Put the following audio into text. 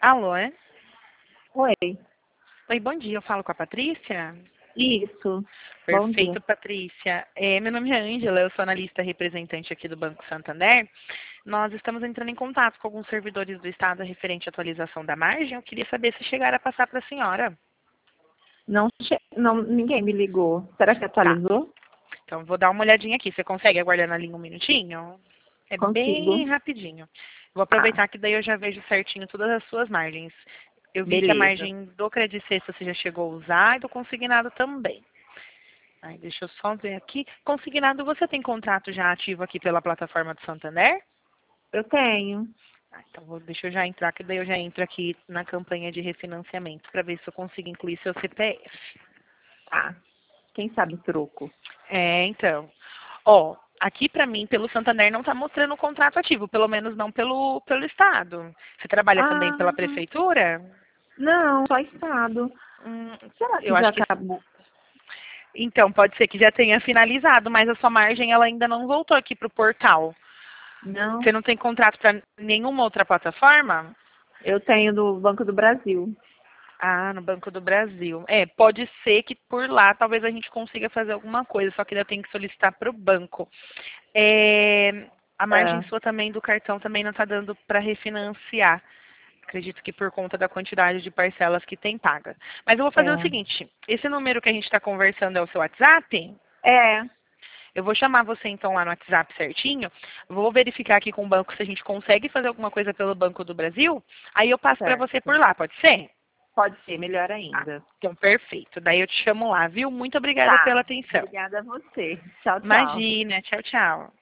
Alô, é? Oi, Oi, bom dia. Eu falo com a Patrícia? isso. Bom dia. Perfeito, Patrícia. Meu nome é Ângela, eu sou analista representante aqui do Banco Santander. Nós estamos entrando em contato com alguns servidores do Estado referente à atualização da margem. Eu queria saber se chegaram a passar para a senhora. Não, ninguém me ligou. Será que Tá, atualizou? então vou dar uma olhadinha aqui. Você consegue aguardar na linha um minutinho? É Consigo. bem rapidinho. Vou Tá, aproveitar que daí eu já vejo certinho todas as suas margens. Eu vi que a beleza. margem do Credit Sexta você já chegou a usar e do consignado também. Aí, deixa eu só ver aqui. Consignado, você tem contrato já ativo aqui pela plataforma do Santander? Eu tenho. Então, deixa eu já entrar, que daí eu já entro aqui na campanha de refinanciamento para ver se eu consigo incluir seu CPF. Tá. Quem sabe troco? Então. Ó, aqui para mim, pelo Santander, não está mostrando o contrato ativo, pelo menos não pelo Estado. Você trabalha também Ah, pela Prefeitura? não, só estado. Será que Eu já acho que acabou? então, pode ser que já tenha finalizado, mas a sua margem ela ainda não voltou aqui para o portal. Não, Você não tem contrato para nenhuma outra plataforma? eu tenho do Banco do Brasil. Ah, no Banco do Brasil. Pode ser que por lá talvez a gente consiga fazer alguma coisa, só que ainda tem que solicitar para o banco. A margem É, sua também do cartão também não está dando para refinanciar. Acredito que por conta da quantidade de parcelas que tem paga. Mas eu vou fazer o é. seguinte, esse número que a gente está conversando é o seu WhatsApp? É, Eu vou chamar você então lá no WhatsApp certinho. Vou verificar aqui com o banco se a gente consegue fazer alguma coisa pelo Banco do Brasil. Aí eu passo para você por certo. lá, pode ser? Pode ser, melhor Ah, ainda. então perfeito. Daí eu te chamo lá, viu? Muito obrigada pela Tá. atenção. Obrigada a você. Tchau, tchau. Imagina, tchau, tchau.